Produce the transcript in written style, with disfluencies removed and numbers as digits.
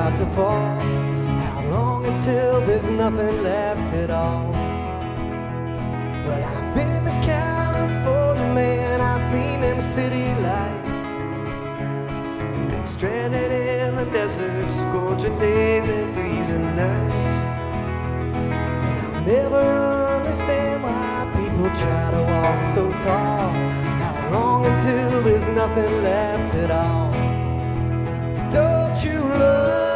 about to fall? How long until there's nothing left at all? Well, I've been to California, man, I've seen them city lights. Been stranded in the desert, scorching days and freezing nights. And I'll never understand why people try to walk so tall. How long until there's nothing left at all?